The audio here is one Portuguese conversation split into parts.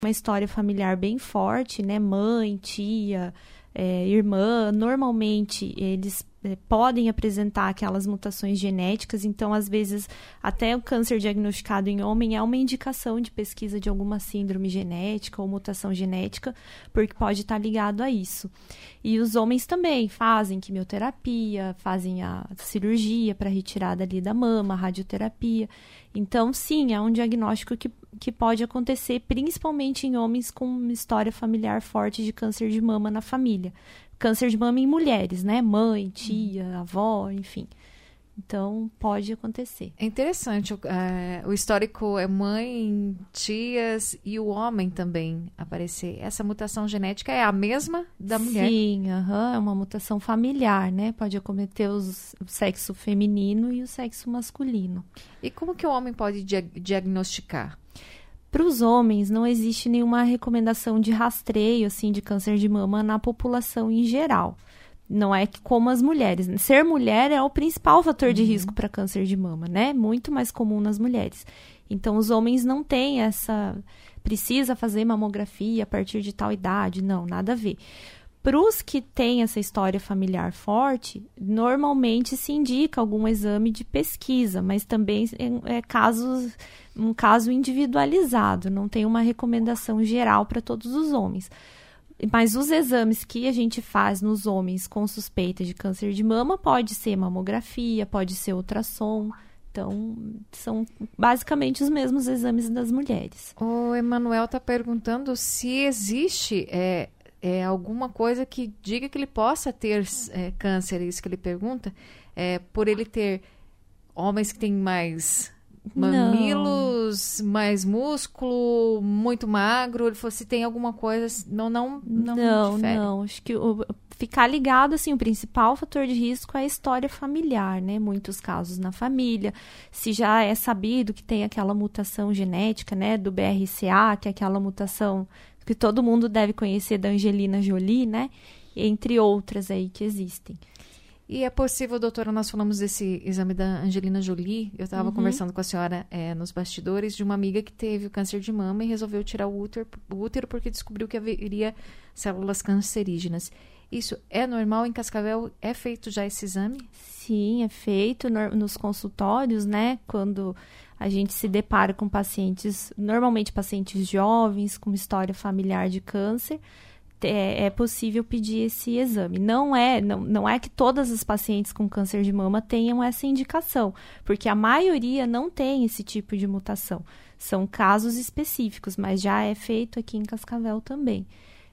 uma história familiar bem forte, né? Mãe, tia, irmã, normalmente eles podem apresentar aquelas mutações genéticas, então às vezes até o câncer diagnosticado em homem é uma indicação de pesquisa de alguma síndrome genética ou mutação genética, porque pode estar ligado a isso. E os homens também fazem quimioterapia, fazem a cirurgia para retirada ali da mama, radioterapia. Então, sim, é um diagnóstico que pode acontecer, principalmente em homens com uma história familiar forte de câncer de mama na família. Câncer de mama em mulheres, né? Mãe, tia, avó, enfim. Então, pode acontecer. É interessante, o histórico é mãe, tias e o homem também aparecer. Essa mutação genética é a mesma da mulher? Sim, é uma mutação familiar, né? Pode acometer o sexo feminino e o sexo masculino. E como que o homem pode diagnosticar? Para os homens, não existe nenhuma recomendação de rastreio assim, de câncer de mama na população em geral. Não é como as mulheres. Ser mulher é o principal fator de risco para câncer de mama, né? Muito mais comum nas mulheres. Então, os homens não têm precisa fazer mamografia a partir de tal idade. Não, nada a ver. Para os que têm essa história familiar forte, normalmente se indica algum exame de pesquisa, mas também é um caso individualizado, não tem uma recomendação geral para todos os homens. Mas os exames que a gente faz nos homens com suspeita de câncer de mama pode ser mamografia, pode ser ultrassom. Então, são basicamente os mesmos exames das mulheres. O Emanuel está perguntando se existe alguma coisa que diga que ele possa ter câncer. É isso que ele pergunta. Por ele ter homens que têm mais mamilos, mais músculo, muito magro. Ele falou se tem alguma coisa. Não difere. Não. Acho que ficar ligado, assim, o principal fator de risco é a história familiar, né? Muitos casos na família. Se já é sabido que tem aquela mutação genética, né? Do BRCA, que é aquela mutação que todo mundo deve conhecer da Angelina Jolie, né? Entre outras aí que existem. E é possível, doutora, nós falamos desse exame da Angelina Jolie, eu estava conversando com a senhora nos bastidores, de uma amiga que teve o câncer de mama e resolveu tirar o útero porque descobriu que haveria células cancerígenas. Isso é normal em Cascavel? É feito já esse exame? Sim, é feito nos consultórios, né? Quando a gente se depara com pacientes, normalmente pacientes jovens, com história familiar de câncer, é possível pedir esse exame. Não é que todas as pacientes com câncer de mama tenham essa indicação, porque a maioria não tem esse tipo de mutação. São casos específicos, mas já é feito aqui em Cascavel também.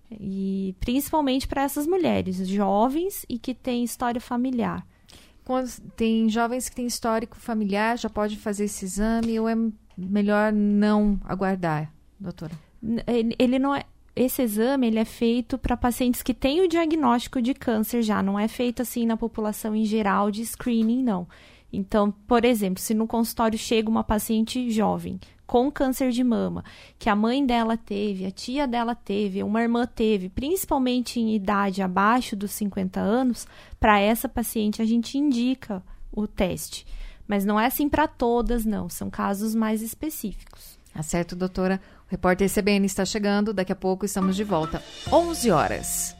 E principalmente para essas mulheres jovens e que têm história familiar. Quando tem jovens que têm histórico familiar, já pode fazer esse exame ou é melhor não aguardar, doutora? Ele não é... Esse exame ele é feito para pacientes que têm o diagnóstico de câncer já, não é feito assim na população em geral de screening, não. Então, por exemplo, se no consultório chega uma paciente jovem com câncer de mama, que a mãe dela teve, a tia dela teve, uma irmã teve, principalmente em idade abaixo dos 50 anos, para essa paciente a gente indica o teste. Mas não é assim para todas, não. São casos mais específicos. Tá certo, doutora. O repórter CBN está chegando. Daqui a pouco estamos de volta. 11 horas.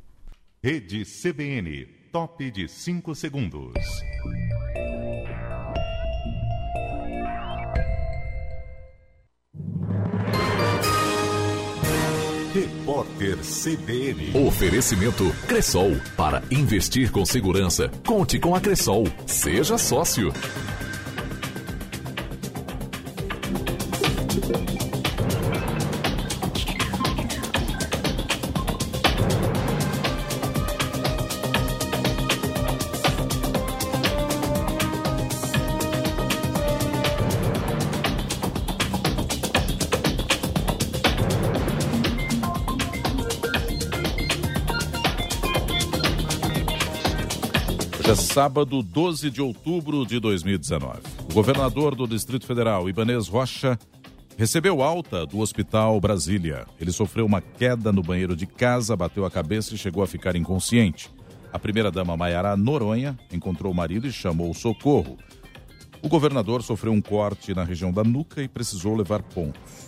Rede CBN. Top de 5 segundos. Repórter CBN. Oferecimento Cressol. Para investir com segurança, conte com a Cressol. Seja sócio. É sábado, 12 de outubro de 2019. O governador do Distrito Federal, Ibanez Rocha, recebeu alta do Hospital Brasília. Ele sofreu uma queda no banheiro de casa, bateu a cabeça e chegou a ficar inconsciente. A primeira-dama Maiara Noronha encontrou o marido e chamou socorro. O governador sofreu um corte na região da nuca e precisou levar pontos.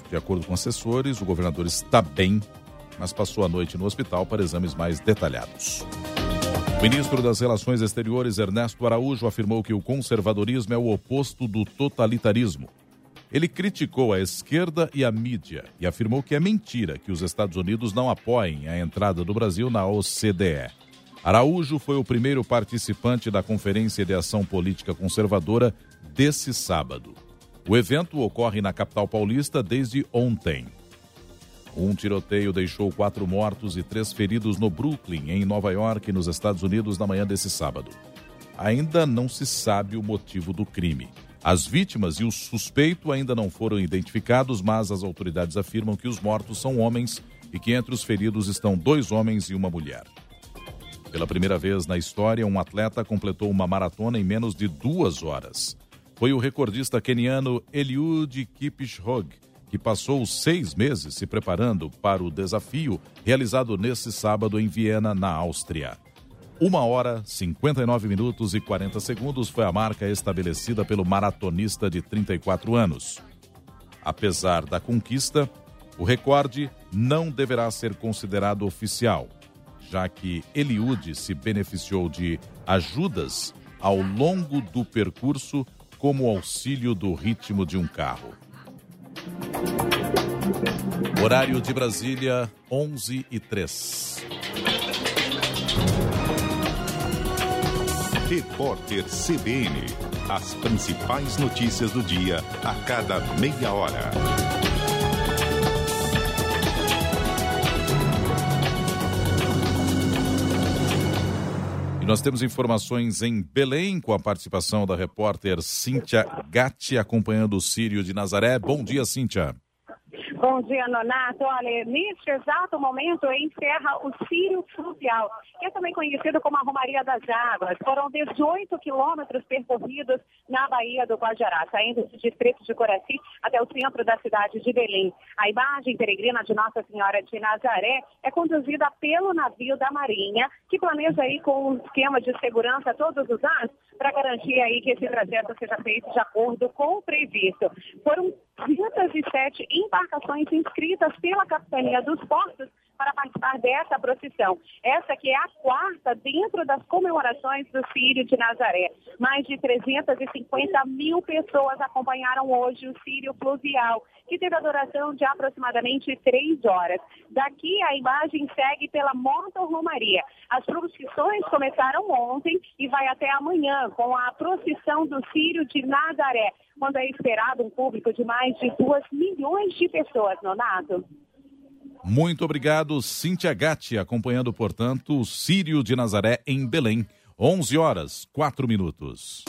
De acordo com assessores, o governador está bem, mas passou a noite no hospital para exames mais detalhados. O ministro das Relações Exteriores, Ernesto Araújo, afirmou que o conservadorismo é o oposto do totalitarismo. Ele criticou a esquerda e a mídia e afirmou que é mentira que os Estados Unidos não apoiem a entrada do Brasil na OCDE. Araújo foi o primeiro participante da Conferência de Ação Política Conservadora desse sábado. O evento ocorre na capital paulista desde ontem. Um tiroteio deixou 4 mortos e 3 feridos no Brooklyn, em Nova York, nos Estados Unidos, na manhã desse sábado. Ainda não se sabe o motivo do crime. As vítimas e o suspeito ainda não foram identificados, mas as autoridades afirmam que os mortos são homens e que entre os feridos estão 2 homens e uma mulher. Pela primeira vez na história, um atleta completou uma maratona em menos de 2 horas. Foi o recordista queniano Eliud Kipchoge, que passou 6 meses se preparando para o desafio realizado nesse sábado em Viena, na Áustria. 1 hora, 59 minutos e 40 segundos foi a marca estabelecida pelo maratonista de 34 anos. Apesar da conquista, o recorde não deverá ser considerado oficial, já que Eliud se beneficiou de ajudas ao longo do percurso, como o auxílio do ritmo de um carro. Horário de Brasília, 11h03. Repórter CBN. As principais notícias do dia a cada meia hora. E nós temos informações em Belém com a participação da repórter Cíntia Gatti, acompanhando o Círio de Nazaré. Bom dia, Cíntia. Bom dia, Nonato. Olha, neste exato momento encerra o Círio Fluvial, que é também conhecido como a Romaria das Águas. Foram 18 quilômetros percorridos na Baía do Guajará, saindo do distrito de Coraci até o centro da cidade de Belém. A imagem peregrina de Nossa Senhora de Nazaré é conduzida pelo navio da Marinha, que planeja aí com um esquema de segurança todos os anos para garantir aí que esse trajeto seja feito de acordo com o previsto. Foram 507 embarcações inscritas pela Capitania dos Portos para participar dessa procissão. Essa que é a 4ª dentro das comemorações do Círio de Nazaré. Mais de 350 mil pessoas acompanharam hoje o Círio Fluvial, que teve a duração de aproximadamente 3 horas. Daqui a imagem segue pela Moto-Romaria. As procissões começaram ontem e vai até amanhã com a procissão do Círio de Nazaré, quando é esperado um público de mais de 2 milhões de pessoas, Nonato. Muito obrigado, Cíntia Gatti, acompanhando, portanto, o Círio de Nazaré em Belém. 11 horas, 4 minutos.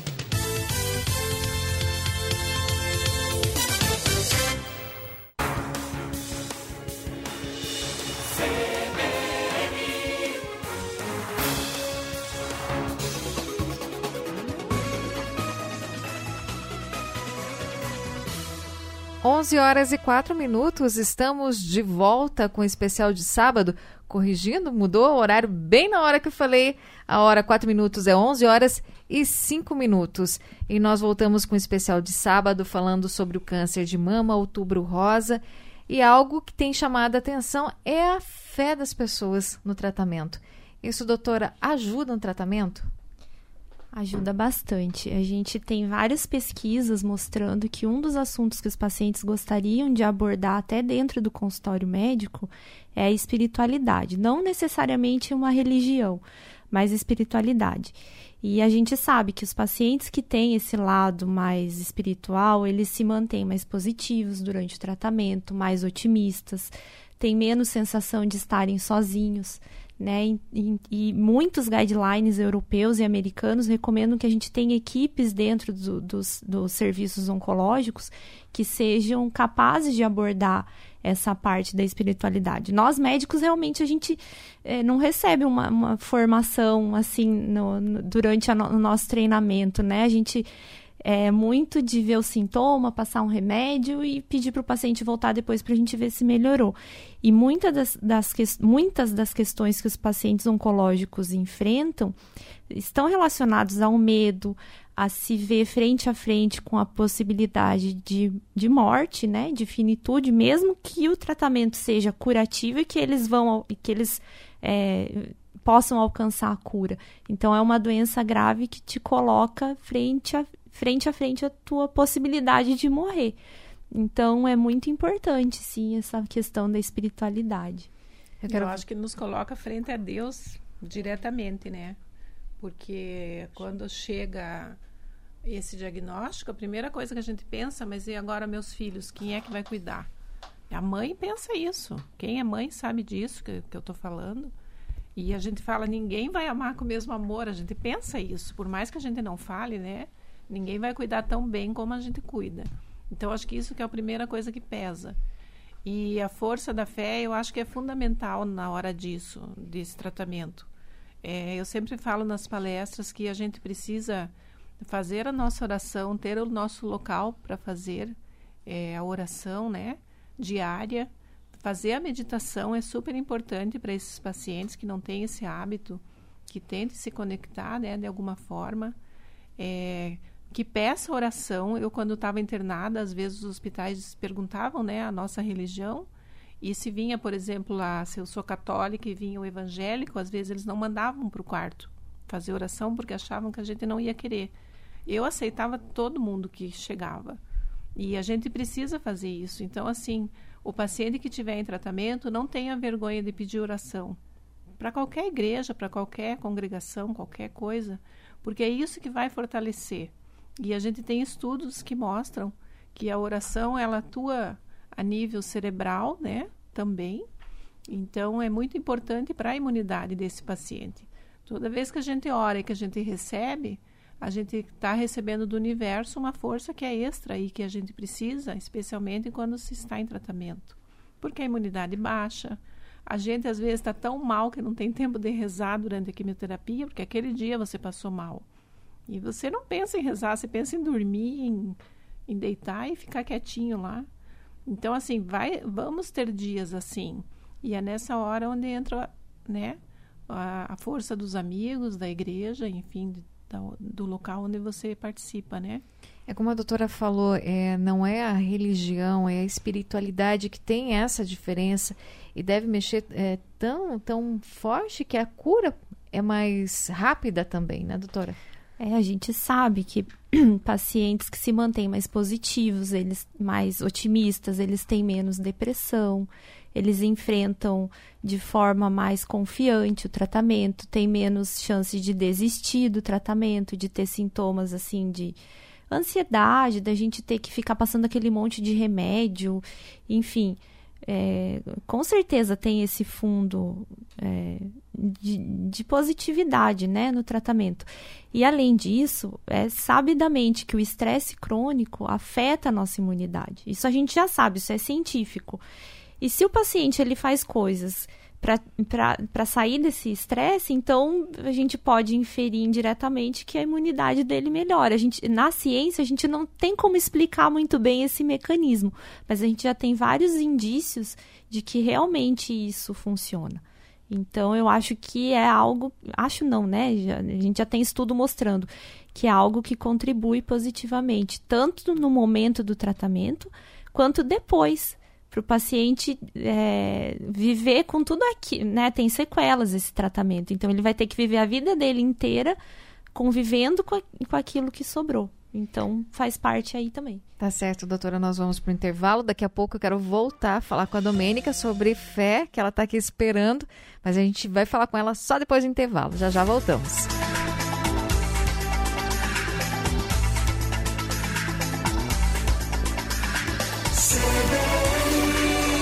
Onze horas e 4 minutos, estamos de volta com o especial de sábado. Corrigindo, mudou o horário bem na hora que eu falei. A hora 4 minutos é 11 horas e 5 minutos. E nós voltamos com o especial de sábado falando sobre o câncer de mama, Outubro Rosa. E algo que tem chamado a atenção é a fé das pessoas no tratamento. Isso, doutora, ajuda no tratamento? Ajuda bastante. A gente tem várias pesquisas mostrando que um dos assuntos que os pacientes gostariam de abordar até dentro do consultório médico é a espiritualidade. Não necessariamente uma religião, mas espiritualidade. E a gente sabe que os pacientes que têm esse lado mais espiritual, eles se mantêm mais positivos durante o tratamento, mais otimistas, têm menos sensação de estarem sozinhos, né? E muitos guidelines europeus e americanos recomendam que a gente tenha equipes dentro dos serviços oncológicos que sejam capazes de abordar essa parte da espiritualidade. Nós, médicos, realmente a gente não recebe uma formação assim durante o nosso treinamento, né? A gente é muito de ver o sintoma, passar um remédio e pedir para o paciente voltar depois para a gente ver se melhorou. E muitas das questões que os pacientes oncológicos enfrentam estão relacionadas ao medo, a se ver frente a frente com a possibilidade de morte, né, de finitude, mesmo que o tratamento seja curativo e que eles possam alcançar a cura. Então, é uma doença grave que te coloca frente a frente a tua possibilidade de morrer. Então, é muito importante, sim, essa questão da espiritualidade. Eu acho que nos coloca frente a Deus diretamente, né? Porque quando chega esse diagnóstico, a primeira coisa que a gente pensa, mas e agora meus filhos, quem é que vai cuidar? A mãe pensa isso. Quem é mãe sabe disso que eu estou falando. E a gente fala, ninguém vai amar com o mesmo amor. A gente pensa isso. Por mais que a gente não fale, né? Ninguém vai cuidar tão bem como a gente cuida. Então, acho que isso que é a primeira coisa que pesa. E a força da fé, eu acho que é fundamental na hora desse tratamento. Eu sempre falo nas palestras que a gente precisa fazer a nossa oração, ter o nosso local para fazer a oração, né, diária. Fazer a meditação é super importante para esses pacientes que não têm esse hábito, que tentem se conectar, né, de alguma forma. Que peça oração. Eu, quando estava internada, às vezes os hospitais perguntavam, né, a nossa religião. E se vinha, por exemplo, lá, se eu sou católica e vinha o evangélico, às vezes eles não mandavam para o quarto fazer oração porque achavam que a gente não ia querer. Eu aceitava todo mundo que chegava. E a gente precisa fazer isso. Então, assim, o paciente que estiver em tratamento não tenha vergonha de pedir oração. Para qualquer igreja, para qualquer congregação, qualquer coisa. Porque é isso que vai fortalecer. E a gente tem estudos que mostram que a oração, ela atua a nível cerebral, né, também. Então, é muito importante para a imunidade desse paciente. Toda vez que a gente ora e que a gente recebe, a gente está recebendo do universo uma força que é extra e que a gente precisa, especialmente quando se está em tratamento. Porque a imunidade baixa. A gente, às vezes, está tão mal que não tem tempo de rezar durante a quimioterapia, porque aquele dia você passou mal. E você não pensa em rezar, você pensa em dormir, em deitar e ficar quietinho lá. Então, assim, vamos ter dias assim. E é nessa hora onde entra, né, a força dos amigos, da igreja, enfim, do local onde você participa, né? É como a doutora falou, não é a religião, é a espiritualidade que tem essa diferença e deve mexer tão forte que a cura é mais rápida também, né, doutora? A gente sabe que pacientes que se mantêm mais positivos, eles mais otimistas, eles têm menos depressão, eles enfrentam de forma mais confiante o tratamento, têm menos chance de desistir do tratamento, de ter sintomas assim de ansiedade, da gente ter que ficar passando aquele monte de remédio, enfim. Com certeza tem esse fundo de positividade, né, no tratamento. E além disso, sabidamente que o estresse crônico afeta a nossa imunidade. Isso a gente já sabe, isso é científico. E se o paciente ele faz coisas para sair desse estresse, então a gente pode inferir indiretamente que a imunidade dele melhora. Na ciência, a gente não tem como explicar muito bem esse mecanismo, mas a gente já tem vários indícios de que realmente isso funciona. Então, eu acho que é algo... Acho não, né? A gente já tem estudo mostrando que é algo que contribui positivamente, tanto no momento do tratamento, quanto depois, para o paciente viver com tudo aqui, né? Tem sequelas esse tratamento. Então, ele vai ter que viver a vida dele inteira convivendo com aquilo que sobrou. Então, faz parte aí também. Tá certo, doutora. Nós vamos para o intervalo. Daqui a pouco eu quero voltar a falar com a Domênica sobre fé, que ela está aqui esperando. Mas a gente vai falar com ela só depois do intervalo. Já já voltamos. CBN